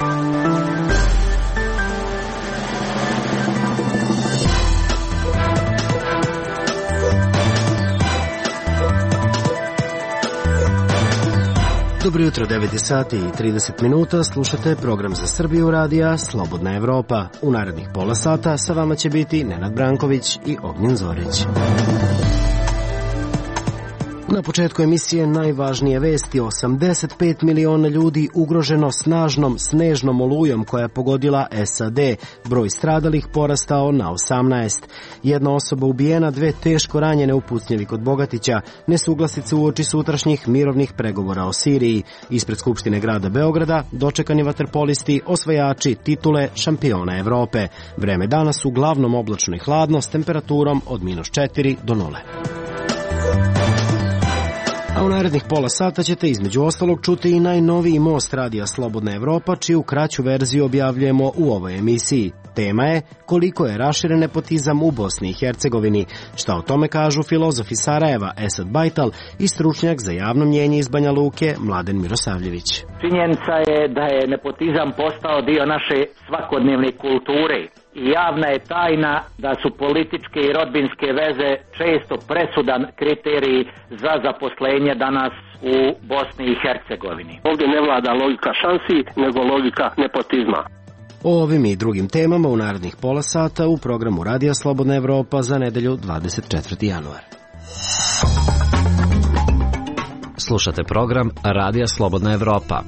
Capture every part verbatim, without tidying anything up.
Dobro jutro, devet sati i trideset minuta, slušate program za Srbiju radija Slobodna Evropa. U narednih pola sata sa vama će biti Nenad Branković i Ognjen Zorić. Na početku emisije najvažnije vesti: osamdeset pet miliona ljudi ugroženo snažnom snežnom olujom koja je pogodila S A D. Broj stradalih porastao na osamnaest. Jedna osoba ubijena, dve teško ranjene u pucnjevi kod Bogatića. Nesuglasice uoči sutrašnjih mirovnih pregovora o Siriji. Ispred Skupštine grada Beograda dočekani vaterpolisti, osvajači titule šampiona Evrope. Vreme danas uglavnom oblačno i hladno s temperaturom od minus četiri do nule. A u narednih pola sata ćete između ostalog čuti i najnoviji most radija Slobodna Evropa, čiju kraću verziju objavljujemo u ovoj emisiji. Tema je koliko je raširen nepotizam u Bosni i Hercegovini. Šta o tome kažu filozof iz Sarajeva Esad Bajtal i stručnjak za javno mnjenje iz Banja Luke Mladen Mirosavljević. Činjenica je da je nepotizam postao dio naše svakodnevne kulture. I javna je tajna da su političke i rodbinske veze često presudan kriterij za zaposlenje danas u Bosni i Hercegovini. Ovdje ne vlada logika šansi, nego logika nepotizma. O ovim i drugim temama u narednih pola sata u programu Radija Slobodna Evropa za nedelju dvadeset četvrti januar. Slušate program Radija Slobodna Evropa.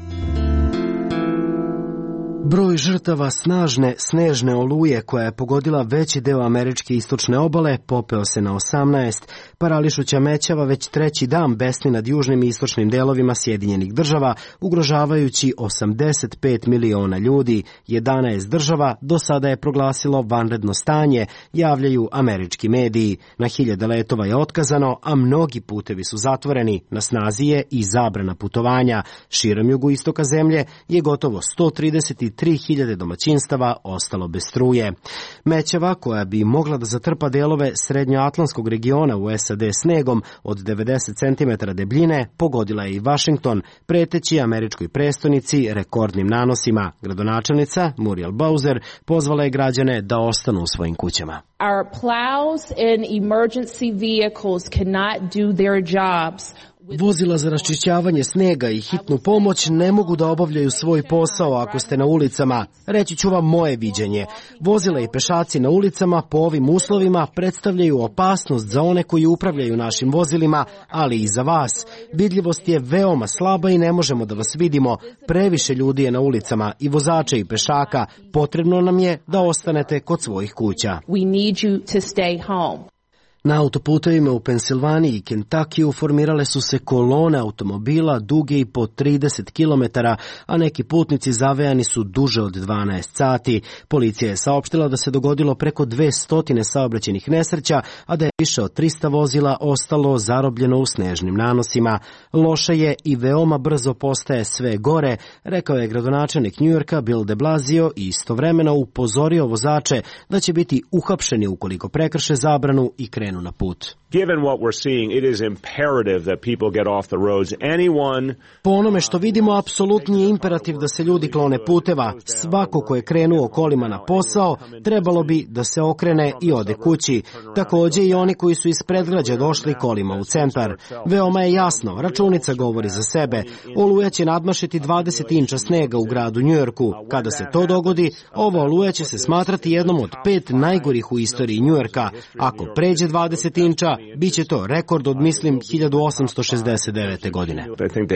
Broj žrtava snažne snežne oluje koja je pogodila veći deo američke istočne obale popeo se na osamnaest. Parališuća mećava već treći dan besni nad južnim i istočnim delovima Sjedinjenih država, ugrožavajući osamdeset pet miliona ljudi. jedanaest država do sada je proglasilo vanredno stanje, javljaju američki mediji. Na hiljade letova je otkazano, a mnogi putevi su zatvoreni. Na snazi je i zabrana putovanja. Širom jugoistoka zemlje je gotovo sto trideset tri hiljade domaćinstava ostalo bez struje. Mećava, koja bi mogla da zatrpa delove srednjoatlantskog regiona u S A D snegom od devedeset centimetara debljine, pogodila je i Washington, preteći američkoj prestonici rekordnim nanosima. Gradonačelnica Muriel Bowser pozvala je građane da ostanu u svojim kućama. Our plows and emergency vehicles cannot do their jobs. Vozila za raščišćavanje snega i hitnu pomoć ne mogu da obavljaju svoj posao ako ste na ulicama. Reći ću vam moje viđenje. Vozila i pešaci na ulicama po ovim uslovima predstavljaju opasnost za one koji upravljaju našim vozilima, ali i za vas. Vidljivost je veoma slaba i ne možemo da vas vidimo. Previše ljudi je na ulicama, i vozača i pešaka. Potrebno nam je da ostanete kod svojih kuća. We need you to stay home. Na autoputevima u Pensilvaniji i Kentakiju formirale su se kolone automobila duge i po trideset kilometara, a neki putnici zavejani su duže od dvanaest sati. Policija je saopštila da se dogodilo preko dvesta saobraćajnih nesreća, a da je više od trista vozila ostalo zarobljeno u snežnim nanosima. Loše je i veoma brzo postaje sve gore, rekao je gradonačelnik Njujorka Bill de Blasio i istovremeno upozorio vozače da će biti uhapšeni ukoliko prekrše zabranu i krenu na put. Given what we're seeing, it is imperative that people get off the roads. Anyone... Po onome što vidimo, apsolutni je imperativ da se ljudi klone puteva. Svako ko je krenuo kolima na posao, trebalo bi da se okrene i ode kući. Takođe i oni koji su iz predgrađa došli kolima u centar. Veoma je jasno, računica govori za sebe. Oluja će nadmašiti dvadeset inča snega u gradu Njujorku. Kada se to dogodi, ova oluja će se smatrati jednom od pet najgorih u istoriji Njujorka. Ako pređe dvadeset inča, biće to rekord od, mislim, hiljadu osamsto šezdeset devete. godine.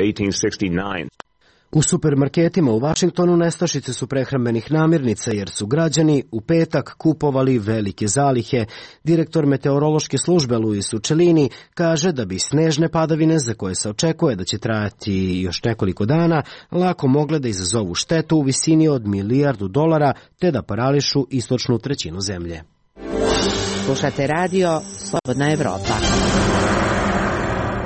U supermarketima u Vašingtonu nestašice su prehrambenih namirnica jer su građani u petak kupovali velike zalihe. Direktor meteorološke službe Luis Uccellini kaže da bi snežne padavine, za koje se očekuje da će trajati još nekoliko dana, lako mogle da izazovu štetu u visini od milijardu dolara te da parališu istočnu trećinu zemlje. Slušate radio Slobodna Evropa.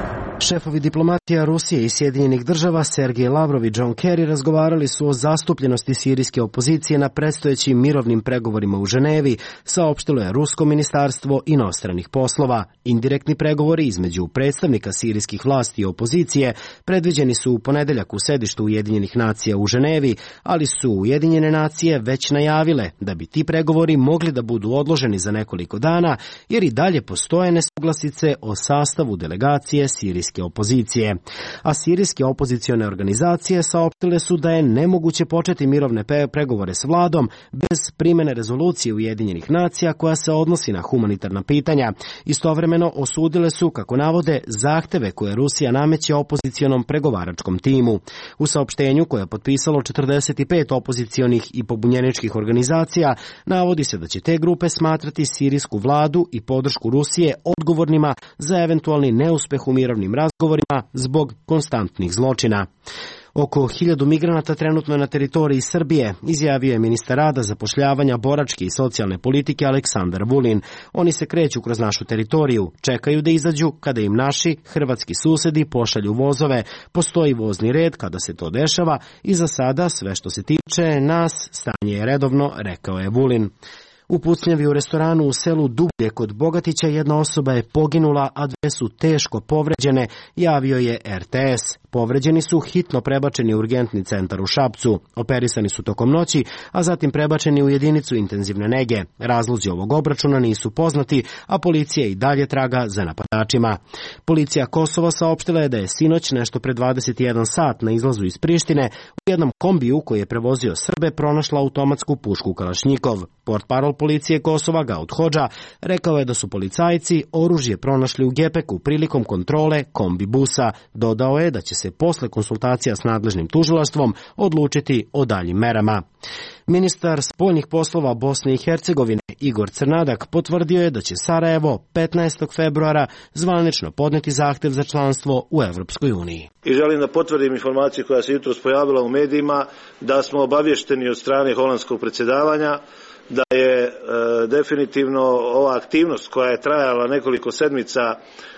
Šefovi diplomatija Rusije i Sjedinjenih država Sergej Lavrov i John Kerry razgovarali su o zastupljenosti sirijske opozicije na predstojećim mirovnim pregovorima u Ženevi, saopštilo je Rusko ministarstvo inostranih poslova. Indirektni pregovori između predstavnika sirijskih vlasti i opozicije predviđeni su u ponedeljak u sedištu Ujedinjenih nacija u Ženevi, ali su Ujedinjene nacije već najavile da bi ti pregovori mogli da budu odloženi za nekoliko dana, jer i dalje postoje nesuglasice o sastavu delegacije sirijske opozicije. A sirijske opozicione organizacije saopštile su da je nemoguće početi mirovne pregovore s vladom bez primene rezolucije Ujedinjenih nacija koja se odnosi na humanitarna pitanja. Istovremeno osudile su, kako navode, zahteve koje Rusija nameće opozicionom pregovaračkom timu. U saopštenju koje je potpisalo četrdeset pet opozicionih i pobunjeničkih organizacija navodi se da će te grupe smatrati sirijsku vladu i podršku Rusije odgovornima za eventualni neuspeh u mirovnim razgovorima zbog konstantnih zločina. Oko hiljadu migranata trenutno je na teritoriji Srbije, izjavio je ministar rada, zapošljavanja, boračke i socijalne politike Aleksandar Vulin. Oni se kreću kroz našu teritoriju, čekaju da izađu kada im naši hrvatski susedi pošalju vozove. Postoji vozni red kada se to dešava i za sada sve što se tiče nas stanje je redovno, rekao je Vulin. U pucnjavi u restoranu u selu Dublje kod Bogatića jedna osoba je poginula, a dve su teško povređene, javio je er te es. Povređeni su hitno prebačeni u urgentni centar u Šapcu. Operisani su tokom noći, a zatim prebačeni u jedinicu intenzivne nege. Razlozi ovog obračuna nisu poznati, a policija i dalje traga za napadačima. Policija Kosova saopštila je da je sinoć nešto pre dvadeset jedan sat na izlazu iz Prištine u jednom kombiju koji je prevozio Srbe pronašla automatsku pušku Kalašnjikov. Portparol policije Kosova Gaut Hodža rekao je da su policajci oružje pronašli u gepeku prilikom kontrole kombi busa. Dodao je da će se posle konsultacija s nadležnim tužilaštvom odlučiti o daljim merama. Ministar spoljnih poslova Bosne i Hercegovine Igor Crnadak potvrdio je da će Sarajevo petnaestog februara zvanično podneti zahtev za članstvo u Evropskoj uniji. I želim da potvrdim informaciju koja se jutros pojavila u medijima da smo obavješteni od strane holandskog predsjedavanja da je e, definitivno ova aktivnost koja je trajala nekoliko sedmica e,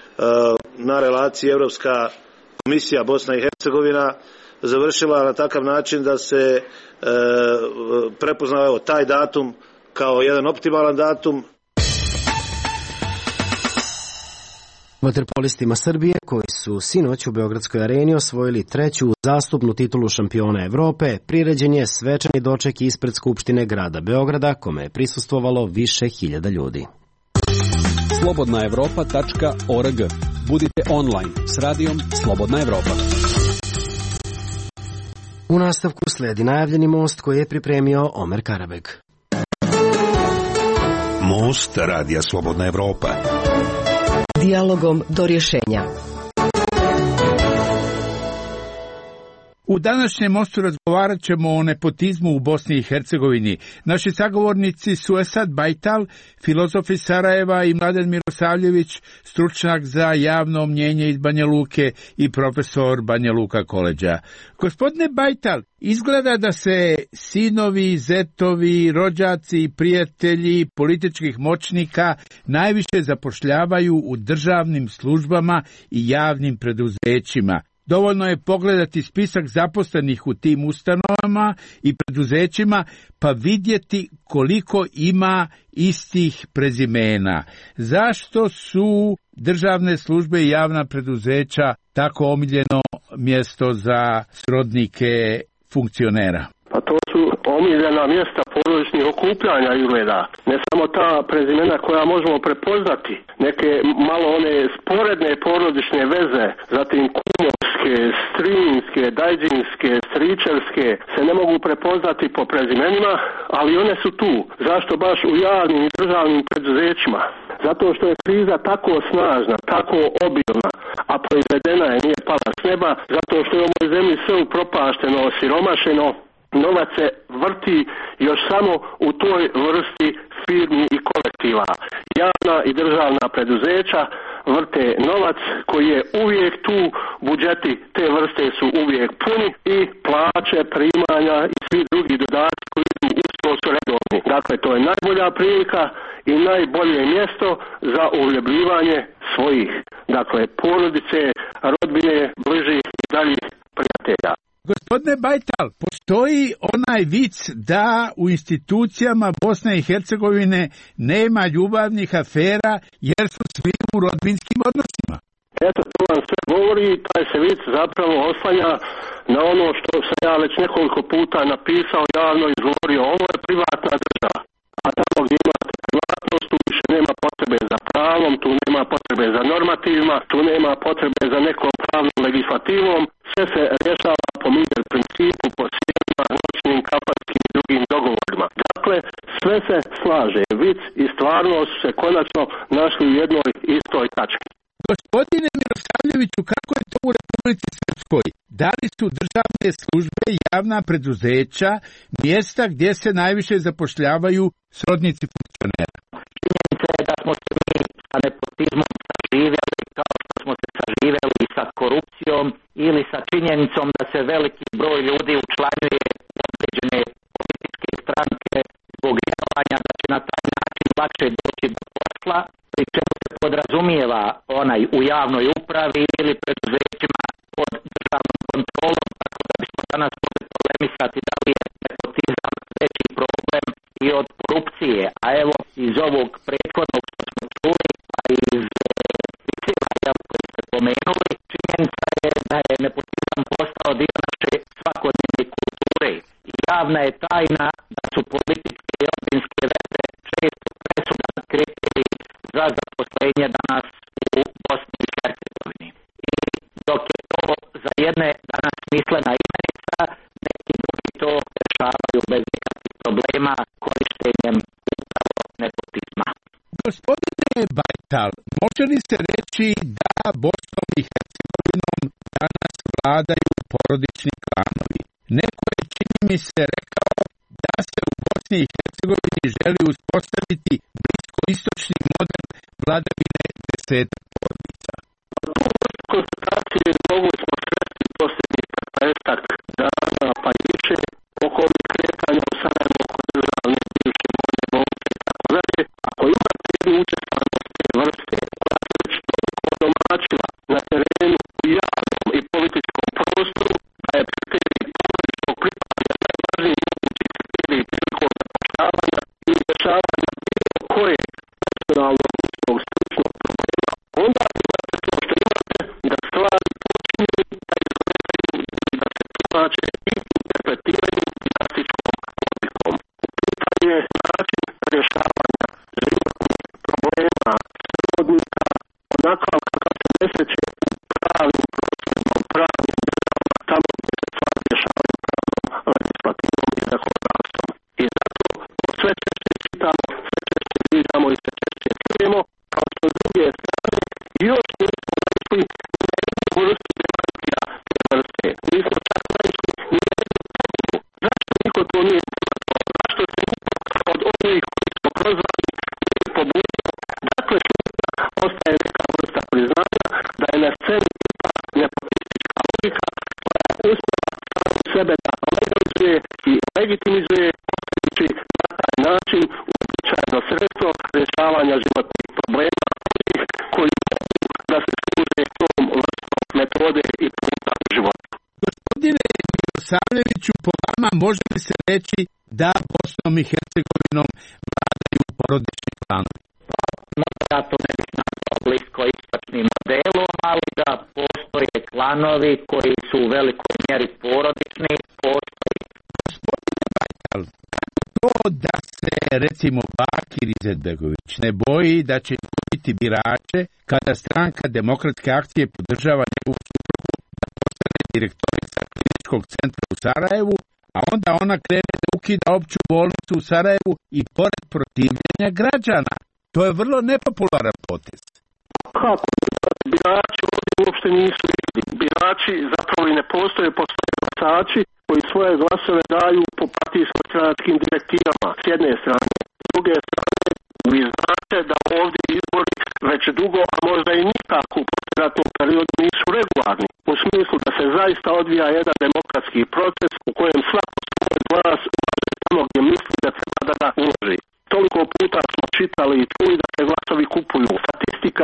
na relaciji Evropska komisija Bosna i Hercegovina završila na takav način da se e, prepoznao evo, taj datum kao jedan optimalan datum. Vaterpolistima Srbije, koji su sinoć u Beogradskoj areni osvojili treću zastupnu titulu šampiona Evrope, priređen je svečani doček ispred Skupštine grada Beograda, kome je prisustvovalo više hiljada ljudi. slobodna evropa tačka org. Budite online s radijom Slobodna Evropa. U nastavku sledi najavljeni most koji je pripremio Omer Karabeg. Most radija Slobodna Evropa. Dijalogom do rješenja. U današnjem mostu razgovarat ćemo o nepotizmu u Bosni i Hercegovini. Naši sagovornici su Esad Bajtal, filozof iz Sarajeva, i Mladen Mirosavljević, stručnjak za javno mnjenje iz Banja Luke i profesor Banja Luka koleđa. Gospodine Bajtal, izgleda da se sinovi, zetovi, rođaci i prijatelji političkih moćnika najviše zapošljavaju u državnim službama i javnim preduzećima. Dovoljno je pogledati spisak zaposlenih u tim ustanovama i preduzećima pa vidjeti koliko ima istih prezimena. Zašto su državne službe i javna preduzeća tako omiljeno mjesto za srodnike funkcionera? Pa to su omiljena mjesta porodičnih okupljanja izgleda. Ne samo ta prezimena koja možemo prepoznati, neke malo one sporedne porodične veze, zatim kumovske, strinjinske, dajđinske, stričevske se ne mogu prepoznati po prezimenima, ali one su tu. Zašto baš u javnim i državnim preduzećima? Zato što je kriza tako snažna, tako obilna, a proizvedena je, nije pala s neba, zato što je u ovoj zemlji sve upropašteno, osiromašeno. Novac se vrti još samo u toj vrsti firmi i kolektiva. Javna i državna preduzeća vrte novac koji je uvijek tu, budžeti te vrste su uvijek puni i plaće, primanja i svi drugi dodaci koji usto su redovni. Dakle, to je najbolja prilika i najbolje mjesto za uhljebljivanje svojih. dakle porodice, rodbine, bližih i daljih prijatelja. Gospodine Bajtal, postoji onaj vic da u institucijama Bosne i Hercegovine nema ljubavnih afera jer su svi u rodbinskim odnosima. Eto, to vam sve govori, taj se vic zapravo oslanja na ono što sam ja već nekoliko puta napisao, javno izgovorio, ovo je privatna država. A tamo gdje imate privatnost, tu više nema potrebe za pravom, tu nema potrebe za normativima, tu nema potrebe za nekom pravnom legislativom, sve se rješava po mir principu, po sjedima, noćnim, kafanskim i drugim dogovorima. Dakle, sve se slaže, vic i stvarnost su se konačno našli u jednoj istoj tački. Gospodine Mirosavljeviću, kako je to u Republici Srpskoj? Da li su državne službe, javna preduzeća, mjesta gdje se najviše zapošljavaju srodnici funkcionera? Činjenica je da smo se mi sa nepotizmom saživjeli kao što smo se saživjeli sa korupcijom ili sa činjenicom da se veliki broj ljudi učlanjuje u određene političke stranke zbog vjerovanja da će na taj način lakše doći do posla, pri čemu se podrazumijeva onaj u javnoj upravi ili preduzećima pod državnom kontrolom, tako da bismo danas mogli polemisati da li je nepotizam veći problem i od korupcije. A evo iz ovog prethodnog što smo čuli, pa iz izjava koje ste pomenuli, činjenica je da je nepotizam postao dio naše svakodnevne kulture. I javna je tajna da su političke i rodbinske veze često presudan kriterij za zaposlenje danas u Bosni i Hercegovini. I dok je to za jedne danas smislena imenica, neki drugi to rešavaju bez nekakvih problema korištenjem upravo nepotizma. Gospodine Bajtal, može li se reći da Bosnom i Hercegovinom danas vladaju porodični klanovi? Neko je, čini mi se, rekao da se u Bosni i Hercegovini želi uspostaviti bliskoistočni model vladavine desetak porodica. Konstatacije mogu smo sresti posljednjih petnaestak dana pa i više oko ovih kretanja u Sarajevu, oko državne bivše vojne bolnice i tako dalje. Ako imate jednu učestvanost te vrste, koja se već toliko domaćila na terenu u javnom i političkom prostoru, da je kriterij porodičnog pripadanja najvažniji mogući kriterij prilikom zapošljavanja ili rješavanja bilo koje nacionalnog ljudskog stručnog problema, onda je zato što imate da stvari počinju da izgledaju i da se tumače i interpretiraju dinastičkom logikom. U pitanju je način rješavanja životnih problema srodnika onakav kakav se deseće u pravim procesima, u pravim državama, tamo gdje se stvari rješavaju pravnom legislativom i zakonodavstvom. I zato sve češće čitamo, sve češće vidimo i sve češće čujemo, kao što s druge strane još nismo naišli na jednu vrstu demokratija te vrste. Nismo čak naišli ni na jednu potpuno. Zašto niko to nije privatno? Zašto se niko od onih koji smo prozvali nije pobudio? Dakle, šutna ostaje neka vrsta priznanja da je na sceni tipa nepotistička logika koja je uspjela samu sebe da legalizuje i legitimizuje postavljući na taj način uobičajeno sredstvo rješavanja životnih problema onih koji mogu da se služe tom vrstom metode i puta u životu. Gospodine Mirosavljeviću, po vama može li se reći da Bosnom i Hercegovinom vladaju porodični klanovi? Pa, možda ja to ne bih nazvao bliskoistočnim modelom, ali da postoje klanovi koji su u velikoj mjeri porodični, postoji. Gospodine Bajtal, kako to da se, recimo, Bakir Izetbegović ne boji da će izgubiti birače kada stranka Demokratske akcije podržava njegovu suprugu da postane direktorica kliničkog centra u Sarajevu, a onda ona krene da ukida opću bolnicu u Sarajevu i pored protivljenja građana? To je vrlo nepopularan potez. Kako? Birači ovdje uopšte nisu isti. Birači zapravo i ne postoje, postoje glasači koji svoje glasove daju po partijsko-stranačkim direktivama s jedne strane. S druge strane, vi znate da ovdje izbori već dugo, a možda i nikako u poslijeratnom periodu nisu regularni. U smislu da se zaista odvija jedan demokratski proces u kojem svako svoj glas ulaže tamo gdje misli da treba da ga uloži. Toliko puta smo čitali i čuli da se glasovi kupuju. Statistika sama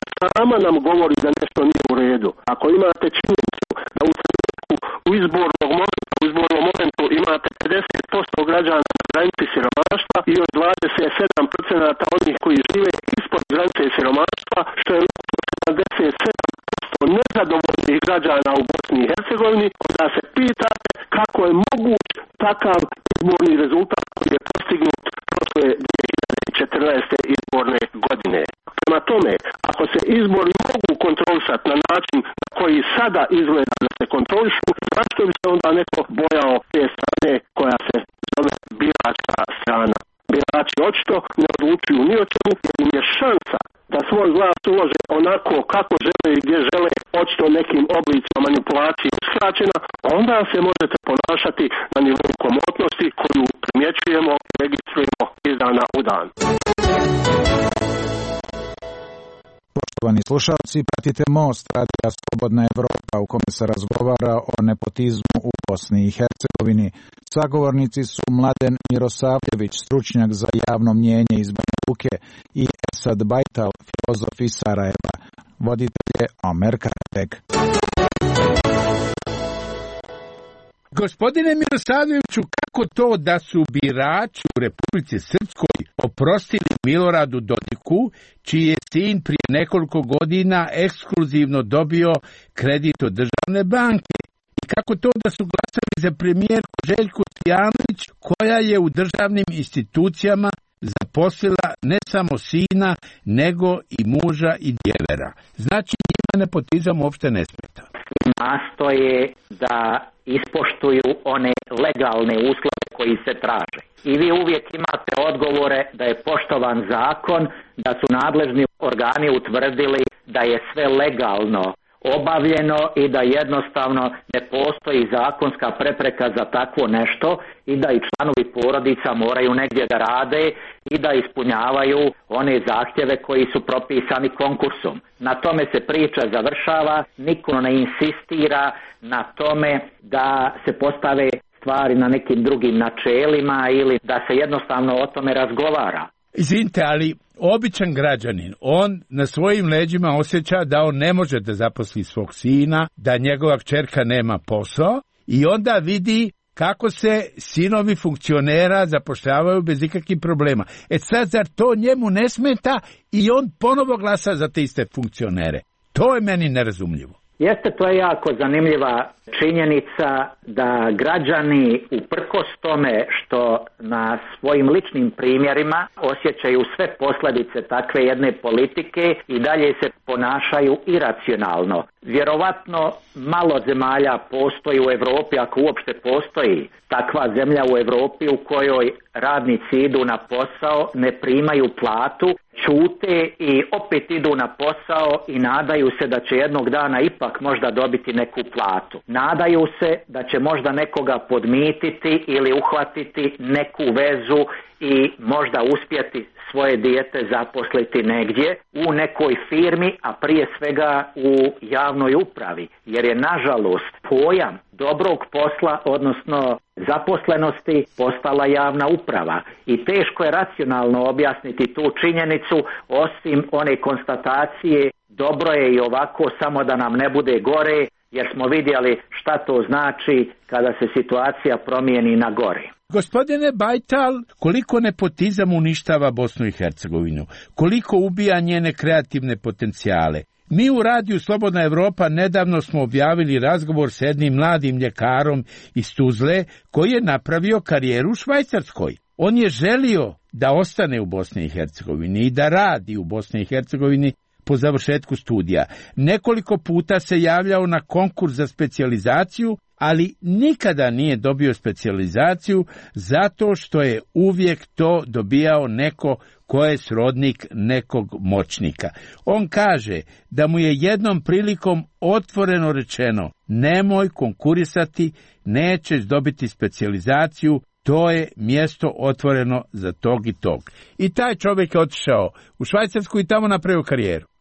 sama nam govori da nešto nije u redu. Ako imate činjenicu da u trenutku u izbornom momentu, u izbornom momentu imate pedeset posto građana na granici siromaštva i od dvadeset sedam posto onih koji žive ispod granice siromaštva, što je sedamdeset sedam posto nezadovoljnih građana u Bosni i Hercegovini, onda se pitate kako je moguć takav izborni rezultat koji je postignut prošle dvije hiljade četrnaeste izborne godine. Prema tome, ako se izbori mogu kontrolisati na način na koji sada izgleda da se kontrolišu, zašto bi se onda neko bojao te strane koja se zove biračka strana? Birači očito ne odlučuju ni o čemu, jer im je šansa da svoj glas ulože onako kako žele i gdje žele, očito nekim oblicima manipulacije uskraćena, onda se možete ponašati na nivou komotnosti koju primjećujemo i registrujemo iz dana u dan. Poštovani slušalci, pratite Most, Radija Slobodna Evropa, u kome se razgovara o nepotizmu u Bosni i Hercegovini. Sagovornici su Mladen Mirosavljević, stručnjak za javno mnijenje iz Banja Luke, i Esad Bajtal, filozof iz Sarajeva. Voditelj je Omer Kratek. Gospodine Mirosavljeviću, kako to da su birači u Republici Srpskoj oprostili Miloradu Dodiku, čiji je sin prije nekoliko godina ekskluzivno dobio kredit od državne banke? I kako to da su glasali za premijerku Željku Stojanović, koja je u državnim institucijama zaposlila ne samo sina, nego i muža i djevera? Znači, njima nepotizam uopšte ne smeta. Nastoje da ispoštuju one legalne uslove koji se traže. I vi uvijek imate odgovore da je poštovan zakon, da su nadležni organi utvrdili da je sve legalno obavljeno i da jednostavno ne postoji zakonska prepreka za takvo nešto i da i članovi porodica moraju negdje da rade i da ispunjavaju one zahtjeve koji su propisani konkursom. Na tome se priča završava, niko ne insistira na tome da se postave stvari na nekim drugim načelima ili da se jednostavno o tome razgovara. Izvinite, ali običan građanin, on na svojim leđima osjeća da on ne može da zaposli svog sina, da njegova kćerka nema posao i onda vidi kako se sinovi funkcionera zapošljavaju bez ikakvih problema. E sad, zar to njemu ne smeta i on ponovo glasa za te iste funkcionere? To je meni nerazumljivo. Jeste, to je jako zanimljiva činjenica da građani uprkos tome što na svojim ličnim primjerima osjećaju sve posljedice takve jedne politike i dalje se ponašaju iracionalno. Vjerovatno malo zemalja postoji u Europi, ako uopšte postoji takva zemlja u Europi u kojoj radnici idu na posao, ne primaju platu, ćute i opet idu na posao i nadaju se da će jednog dana ipak možda dobiti neku platu. Nadaju se da će možda nekoga podmititi ili uhvatiti neku vezu i možda uspjeti svoje dijete zaposliti negdje u nekoj firmi, a prije svega u javnoj upravi, jer je nažalost pojam dobrog posla, odnosno zaposlenosti, postala javna uprava i teško je racionalno objasniti tu činjenicu, osim one konstatacije dobro je i ovako, samo da nam ne bude gore, jer smo vidjeli šta to znači kada se situacija promijeni na gore. Gospodine Bajtal, koliko nepotizam uništava Bosnu i Hercegovinu, koliko ubija njene kreativne potencijale. Mi u radiju Slobodna Evropa nedavno smo objavili razgovor s jednim mladim ljekarom iz Tuzle koji je napravio karijeru u Švajcarskoj. On je želio da ostane u Bosni i Hercegovini i da radi u Bosni i Hercegovini po završetku studija. Nekoliko puta se javljao na konkurs za specijalizaciju, ali nikada nije dobio specijalizaciju zato što je uvijek to dobijao neko ko je srodnik nekog moćnika. On kaže da mu je jednom prilikom otvoreno rečeno: nemoj konkurisati, nećeš dobiti specijalizaciju, to je mjesto otvoreno za tog i tog. I taj čovjek je otišao u Švajcarsku i tamo napravio karijeru. Eto,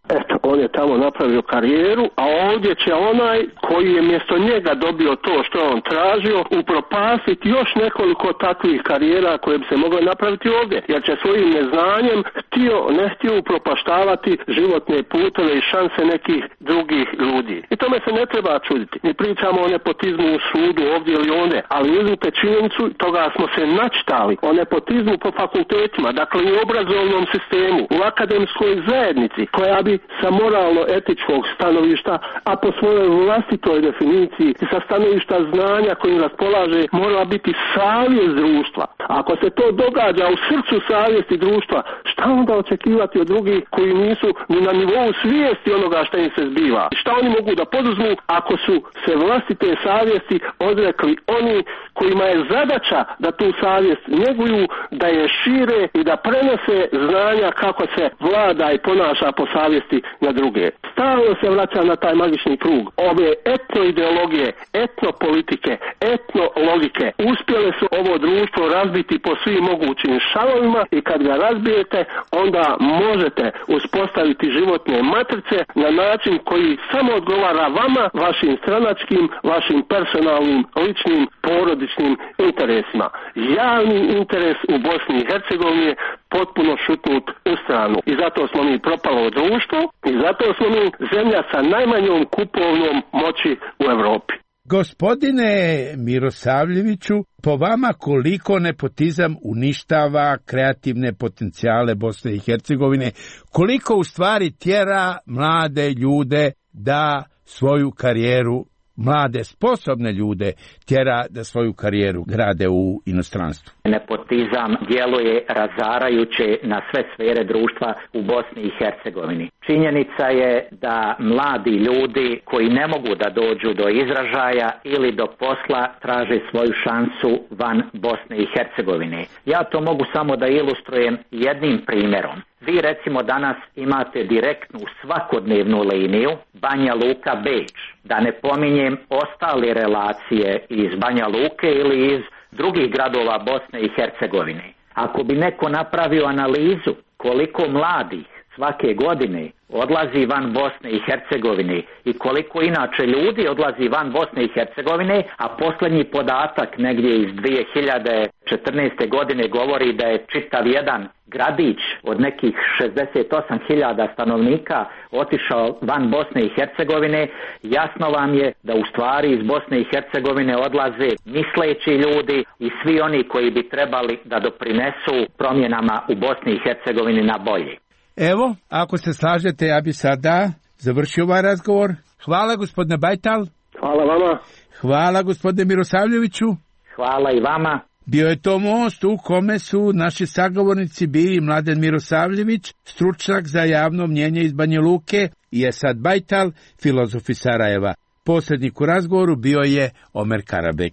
on je tamo napravio karijeru, a ovdje će onaj koji je mjesto njega dobio to što je on tražio upropastiti još nekoliko takvih karijera koje bi se mogle napraviti ovdje, jer će svojim neznanjem htio, ne htio upropaštavati životne putove i šanse nekih drugih ljudi. I tome se ne treba čuditi. Mi pričamo o nepotizmu u sudu ovdje ili onde, ali uzmite činjenicu, toga smo se načitali, o nepotizmu po fakultetima, dakle u obrazovnom sistemu, u akademskoj zajednici, koja bi sa moralno-etičkog stanovišta, a po svojoj vlastitoj definiciji i sa stanovišta znanja kojim raspolaže, mora biti savjest društva. Ako se to događa u srcu savjesti društva, šta onda očekivati od drugih koji nisu ni na nivou svijesti onoga šta im se zbiva? Šta oni mogu da poduzmu ako su se vlastite savjesti odrekli oni kojima je zadaća da tu savjest njeguju, da je šire i da prenose znanja kako se vlada i ponaša po savjesti na druge. Stalno se vraća na taj magični krug. Ove etnoideologije, etnopolitike, etnologike uspjele su ovo društvo razbiti po svim mogućim šalovima i kad ga razbijete, onda možete uspostaviti životne matrice na način koji samo odgovara vama, vašim stranačkim, vašim personalnim, ličnim, porodičnim interesima. Javni interes u Bosni i Hercegovini je potpuno šutnut u stranu. I zato smo mi propalo društvo i zato smo mi zemlja sa najmanjom kupovnom moći u Europi. Gospodine Mirosavljeviću, po vama koliko nepotizam uništava kreativne potencijale Bosne i Hercegovine, koliko u stvari tjera mlade ljude da svoju karijeru, mlade sposobne ljude tjera da svoju karijeru grade u inostranstvu? Nepotizam djeluje razarajuće na sve sfere društva u Bosni i Hercegovini. Činjenica je da mladi ljudi koji ne mogu da dođu do izražaja ili do posla traže svoju šansu van Bosne i Hercegovine. Ja to mogu samo da ilustrujem jednim primjerom. Vi recimo danas imate direktnu svakodnevnu liniju Banja Luka-Beč, da ne pominjem ostale relacije iz Banja Luke ili iz drugih gradova Bosne i Hercegovine. Ako bi neko napravio analizu koliko mladih svake godine odlazi van Bosne i Hercegovine i koliko inače ljudi odlazi van Bosne i Hercegovine, a posljednji podatak negdje iz dvije hiljade četrnaeste. godine govori da je čitav jedan gradić od nekih šezdeset osam hiljada stanovnika otišao van Bosne i Hercegovine, jasno vam je da u stvari iz Bosne i Hercegovine odlaze misleći ljudi i svi oni koji bi trebali da doprinesu promjenama u Bosni i Hercegovini na bolje. Evo, ako se slažete, ja bi sada završio ovaj razgovor. Hvala gospodine Bajtal. Hvala vama. Hvala gospodine Mirosavljeviću. Hvala i vama. Bio je to most u kome su naši sagovornici bili Mladen Mirosavljević, stručnjak za javno mnjenje iz Banja Luke, i Esad Bajtal, filozof iz Sarajeva. Posrednik u razgovoru bio je Omer Karabek.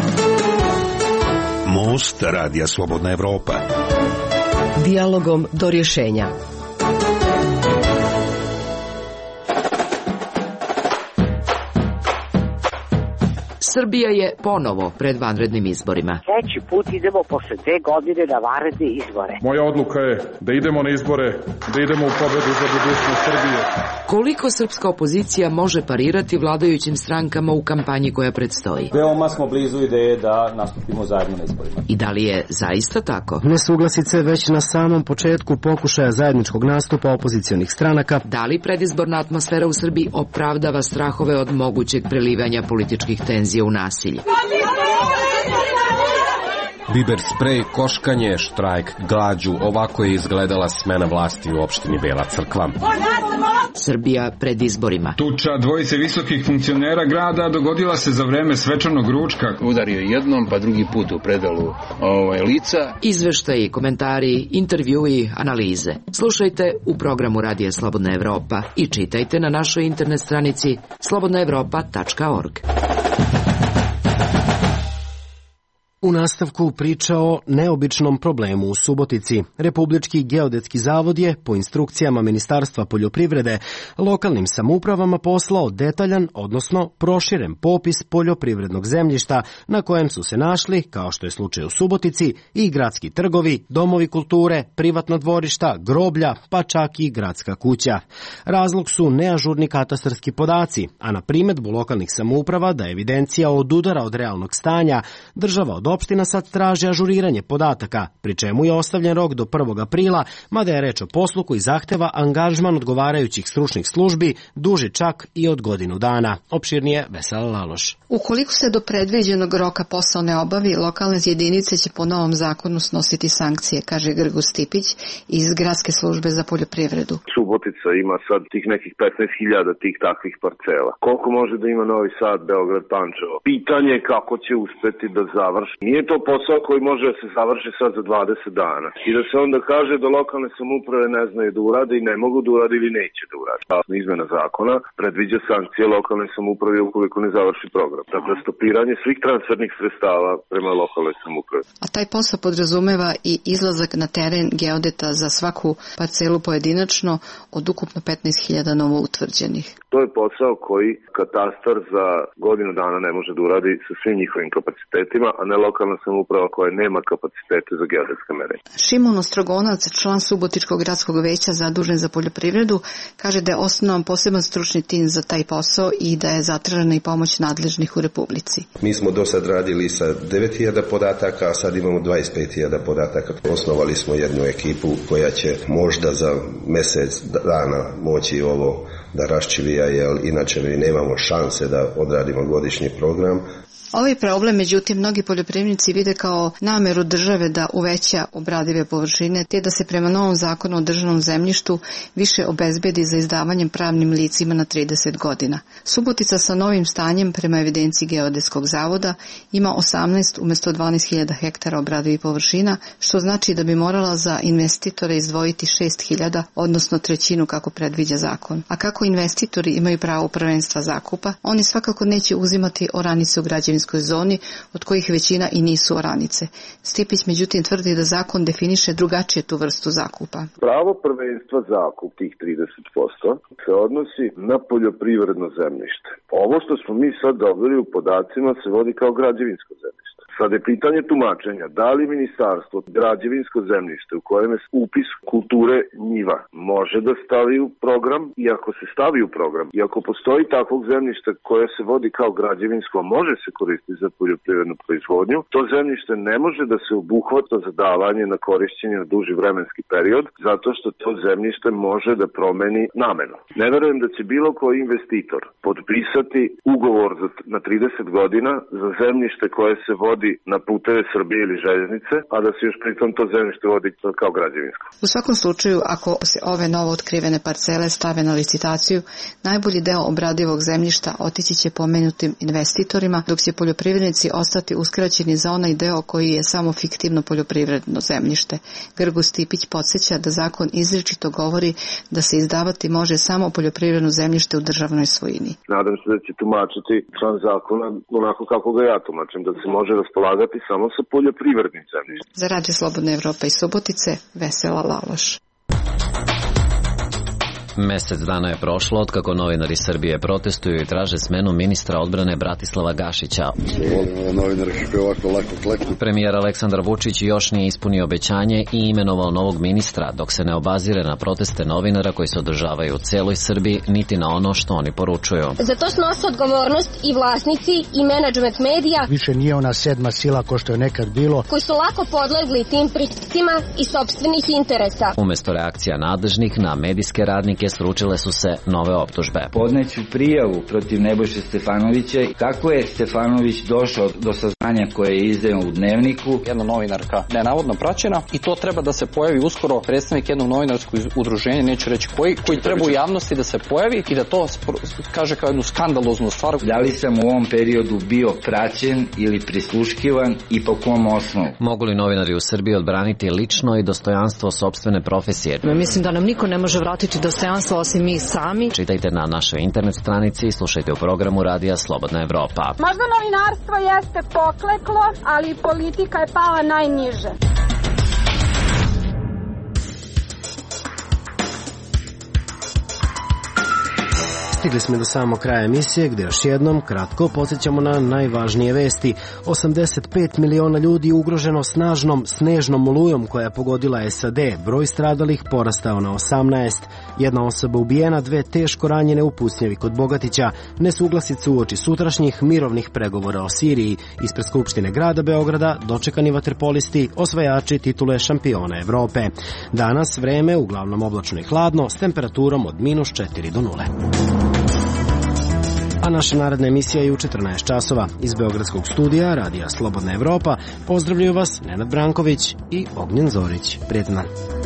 Most Radija Slobodna Evropa. Dijalogom do rješenja. Srbija je ponovo pred vanrednim izborima. Treći put idemo posle dve godine na vanredne izbore. Moja odluka je da idemo na izbore, da idemo u pobedu za budućnost Srbije. Koliko srpska opozicija može parirati vladajućim strankama u kampanji koja predstoji? Veoma smo blizu ideje da nastupimo zajedno na izborima. I da li je zaista tako? Nesuglasice već na samom početku pokušaja zajedničkog nastupa opozicionih stranaka. Da li predizborna atmosfera u Srbiji opravdava strahove od mogućeg prelivanja političkih tenzija u nasilje? Biber sprej, koškanje, štrajk, glađu, ovako je izgledala smena vlasti u opštini Bela Crkva. Srbija pred izborima. Tuča dvojice visokih funkcionera grada dogodila se za vreme svečanog ručka. Udario jednom, pa drugi put u predalu ovaj, lica. Izveštaji, komentari, intervjui, analize. Slušajte u programu Radija Slobodna Evropa i čitajte na našoj internet stranici slobodna evropa tačka org. U nastavku priča o neobičnom problemu u Subotici. Republički geodetski zavod je, po instrukcijama Ministarstva poljoprivrede, lokalnim samoupravama poslao detaljan, odnosno proširen popis poljoprivrednog zemljišta na kojem su se našli, kao što je slučaj u Subotici, i gradski trgovi, domovi kulture, privatna dvorišta, groblja, pa čak i gradska kuća. Razlog su neažurni katastarski podaci, a na primedbu lokalnih samouprava da evidencija odudara od realnog stanja, država od opština sad traži ažuriranje podataka, pri čemu je ostavljen rok do prvog aprila, mada je reč o poslu koji zahteva angažman odgovarajućih stručnih službi, duži čak i od godinu dana. Opširnije Vesela Laloš. Ukoliko se do predviđenog roka posao ne obavi, lokalne jedinice će po novom zakonu snositi sankcije, kaže Grgo Stipić iz Gradske službe za poljoprivredu. Subotica ima sad tih nekih petnaest hiljada tih takvih parcela. Koliko može da ima Novi Sad, Beograd, Pančevo? Pitanje je kako će uspeti da završi. Nije to posao koji može da se završi sad za dvadeset dana. I da se onda kaže da lokalne samouprave ne znaju da urade i ne mogu da urade ili neće da urade. Izmena zakona predviđa sankcije lokalne samouprave ukoliko ne završi program. Dakle, stopiranje svih transfernih sredstava prema lokalnoj samoupravi. A taj posao podrazumeva i izlazak na teren geodeta za svaku parcelu pojedinačno od ukupno petnaest hiljada novo utvrđenih. To je posao koji katastar za godinu dana ne može da uradi sa svim njihovim kapacitetima, a ne lokalna samouprava koja nema kapacitete za geodetska merenja. Šimon Ostrogonac, član Subotičkog gradskog veća zadužen za poljoprivredu, kaže da je osnovan poseban stručni tim za taj posao i da je zatražena i pomoć nadležnih u Republici. Mi smo do sad radili sa devet hiljada podataka, a sad imamo dvadeset pet hiljada podataka. Osnovali smo jednu ekipu koja će možda za mjesec dana moći ovo da raščivija, jer inače mi nemamo šanse da odradimo godišnji program. Ovaj problem, međutim, mnogi poljoprivrednici vide kao nameru države da uveća obradive površine, te da se prema novom zakonu o državnom zemljištu više obezbedi za izdavanjem pravnim licima na trideset godina. Subotica sa novim stanjem prema evidenciji Geodetskog zavoda ima osamnaest umjesto dvanaest hiljada hektara obradivih površina, što znači da bi morala za investitore izdvojiti šest hiljada, odnosno trećinu kako predviđa zakon. A kako investitori imaju pravo prvenstva zakupa, oni svakako neće uzimati oranice u građevinskoj zoni, od kojih većina i nisu oranice. Stipić međutim tvrdi da zakon definiše drugačije tu vrstu zakupa. Pravo prvenstva zakup tih trideset posto se odnosi na poljoprivredno zemljište. Ovo što smo mi sad dobili u podacima se vodi kao građevinsko zemljište. Sad je pitanje tumačenja, da li ministarstvo građevinsko zemljište u kojem je upis kulture njiva može da stavi u program, i ako se stavi u program, i ako postoji takvog zemljišta koje se vodi kao građevinsko, može se koristiti za poljoprivrednu proizvodnju, to zemljište ne može da se obuhvata za davanje na korišćenje na duži vremenski period, zato što to zemljište može da promeni namenu. Ne verujem da će bilo koji investitor potpisati ugovor za, na trideset godina za zemljište koje se vodi na puteve Srbije ili željeznice, a da se još pritom to zemljište vodi kao građevinsko. U svakom slučaju, ako se ove novo otkrivene parcele stave na licitaciju, najbolji deo obradivog zemljišta otići će pomenutim investitorima, dok će poljoprivrednici ostati uskraćeni za onaj deo koji je samo fiktivno poljoprivredno zemljište. Grgo Stipić podsjeća da zakon izričito govori da se izdavati može samo poljoprivredno zemljište u državnoj svojini. Nadam se da će tumačiti član zakona onako kako ga ja tumačim, da se može raspolagati samo sa poljoprivrednim zemljištem. Za Radio Slobodna Evropa iz Subotice, Vesela Laloš. Mesec dana je prošlo od kako novinari Srbije protestuju i traže smenu ministra odbrane Bratislava Gašića. Premijer Aleksandar Vučić još nije ispunio obećanje i imenovao novog ministra, dok se ne obazire na proteste novinara koji se održavaju u celoj Srbiji, niti na ono što oni poručuju. Za to snose odgovornost i vlasnici i menadžment medija. Više nije ona sedma sila ko što je nekad bilo. Koji su lako podlegli tim pritiscima i sopstvenih interesa. Umesto reakcija nadležnih na medijske radnike sručile su se nove optužbe. Podneću prijavu protiv Nebojše Stefanovića. Kako je Stefanović došao do saznanja koje je izdao u Dnevniku? Jedna novinarka nenavodno praćena i to treba da se pojavi uskoro predstavnik jednog novinarskog udruženja, neću reći koji, koji treba u javnosti da se pojavi i da to kaže kao jednu skandaloznu stvar. Da li sam u ovom periodu bio praćen ili prisluškivan i po kom osnovu? Mogu li novinari u Srbiji odbraniti lično i dostojanstvo sopstvene profesije? Mislim da nam niko ne može vratiti dostojanstvo dostojanstvo osim mi sami. Čitajte na našoj internet stranici i slušajte u programu Radija Slobodna Evropa. Možda novinarstvo jeste pokleklo, ali politika je pala najniže. Stigli smo do samog kraja emisije gdje još jednom kratko podsjećamo na najvažnije vesti. osamdeset pet miliona ljudi ugroženo snažnom snežnom olujom koja je pogodila S A D. Broj stradalih porastao na osamnaest. Jedna osoba ubijena, dve teško ranjene u pucnjavi kod Bogatića. Nesuglasicu uoči sutrašnjih mirovnih pregovora o Siriji. Ispred Skupštine grada Beograda dočekani vaterpolisti, osvajači titule šampiona Evrope. Danas vreme uglavnom oblačno i hladno s temperaturom od minus četiri do nule. A naša naredna emisija je u četrnaest časova. Iz Beogradskog studija Radija Slobodna Evropa pozdravljaju vas Nenad Branković i Ognjen Zorić. Prijetan dan.